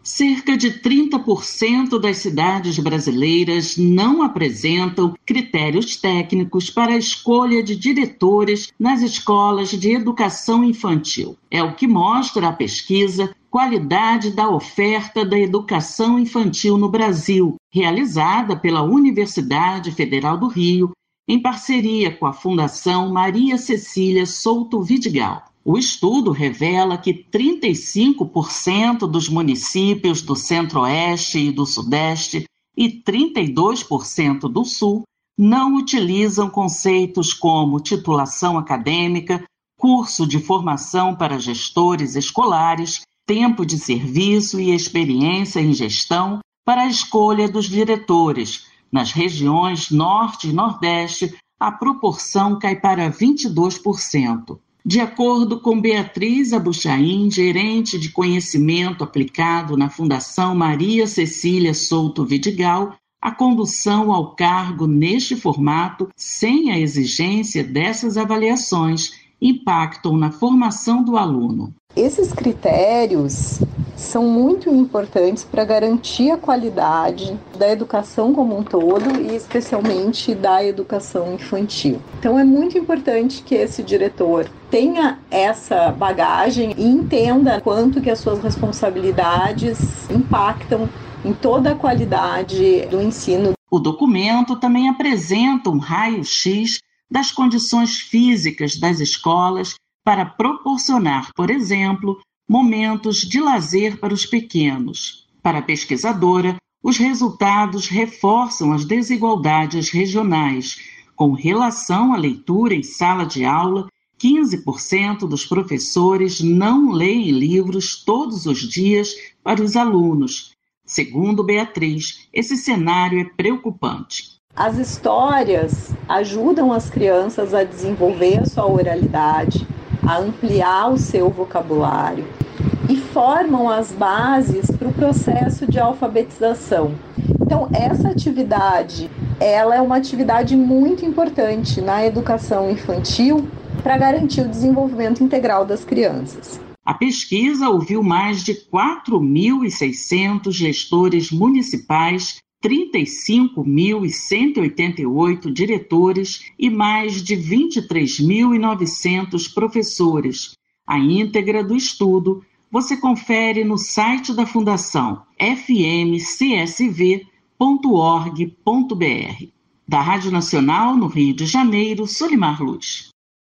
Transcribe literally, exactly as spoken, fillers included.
Cerca de trinta por cento das cidades brasileiras não apresentam critérios técnicos para a escolha de diretores nas escolas de educação infantil. É o que mostra a pesquisa Qualidade da Oferta da Educação Infantil no Brasil, realizada pela Universidade Federal do Rio, em parceria com a Fundação Maria Cecília Souto Vidigal. O estudo revela que trinta e cinco por cento dos municípios do Centro-Oeste e do Sudeste e trinta e dois por cento do Sul não utilizam conceitos como titulação acadêmica, curso de formação para gestores escolares, tempo de serviço e experiência em gestão para a escolha dos diretores. Nas regiões Norte e Nordeste, a proporção cai para vinte e dois por cento. De acordo com Beatriz Abuchain, gerente de conhecimento aplicado na Fundação Maria Cecília Souto Vidigal, a condução ao cargo neste formato, sem a exigência dessas avaliações, impactam na formação do aluno. Esses critérios são muito importantes para garantir a qualidade da educação como um todo e especialmente da educação infantil. Então é muito importante que esse diretor tenha essa bagagem e entenda quanto que as suas responsabilidades impactam em toda a qualidade do ensino. O documento também apresenta um raio-x das condições físicas das escolas para proporcionar, por exemplo, momentos de lazer para os pequenos. Para a pesquisadora, os resultados reforçam as desigualdades regionais. Com relação à leitura em sala de aula, quinze por cento dos professores não leem livros todos os dias para os alunos. Segundo Beatriz, esse cenário é preocupante. As histórias ajudam as crianças a desenvolver a sua oralidade, a ampliar o seu vocabulário e formam as bases para o processo de alfabetização. Então, essa atividade, ela é uma atividade muito importante na educação infantil para garantir o desenvolvimento integral das crianças. A pesquisa ouviu mais de quatro mil e seiscentos gestores municipais, trinta e cinco mil cento e oitenta e oito diretores e mais de vinte e três mil e novecentos professores. A íntegra do estudo você confere no site da Fundação f m c s v ponto org ponto b r. Da Rádio Nacional, no Rio de Janeiro, Solimar Luz.